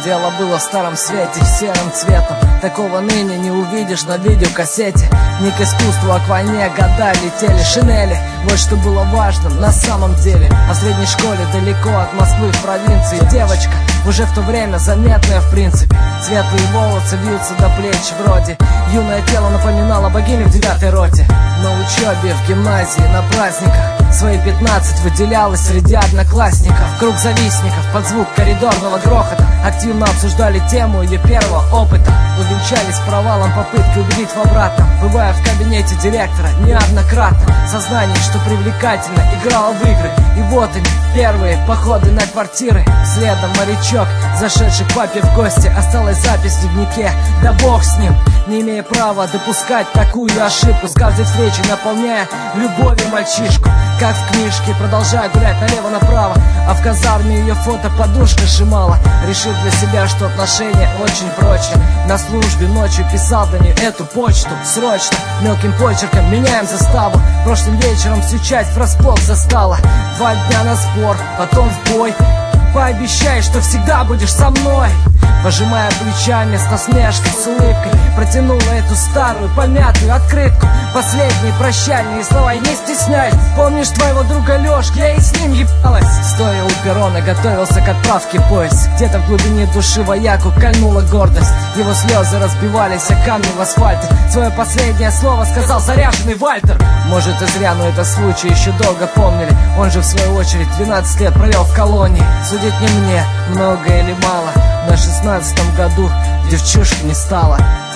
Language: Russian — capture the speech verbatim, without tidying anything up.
Дело было в старом свете, серым цветом. Такого ныне не увидишь на видеокассете. Не к искусству, а к войне года летели. Шинели, вот что было важным на самом деле. А в средней школе далеко от Москвы в провинции девочка, уже в то время заметная в принципе. Светлые волосы вьются до плеч вроде. Юное тело напоминало богиню в девятой роте. На учебе, в гимназии, на праздниках свои пятнадцать выделялась среди одноклассников. Круг завистников под звук коридорного грохота активно обсуждали тему ее первого опыта. Увенчались провалом попытки убедить в обратном, бывая в кабинете директора неоднократно. Сознание, что привлекательно, играло в игры. И вот они, первые походы на квартиры. Следом морячок, зашедший к папе в гости. Осталась запись в дневнике, да бог с ним. Не имея права допускать такую ошибку, с каждой встречи наполняя любовью мальчишку. Как в книжке, продолжая гулять налево-направо, а в казарме ее фото подушка сжимала. Решив для себя, что отношения очень прочны, на службе ночью писал до нее эту почту. Срочно, мелким почерком меняем заставу. Прошлым вечером всю часть врасплох застала. Два дня на спор, потом в бой. Пообещай, что всегда будешь со мной. Пожимая плечами с насмешкой, с улыбкой, протянула эту старую помятую открытку. Последние прощальные слова, и не стесняй. Помнишь твоего друга Лёшки? Я и с ним ебалась. Стоя у перрона, готовился к отправке в поезд. Где-то в глубине души вояку кольнула гордость. Его слезы разбивались о камни в асфальте. Свое последнее слово сказал заряженный Вальтер. Может и зря, но этот случай еще долго помнили. Он же в свою очередь двенадцать лет провел в колонии. Судить не мне, много или мало. На шестнадцатом году девчушки не стало.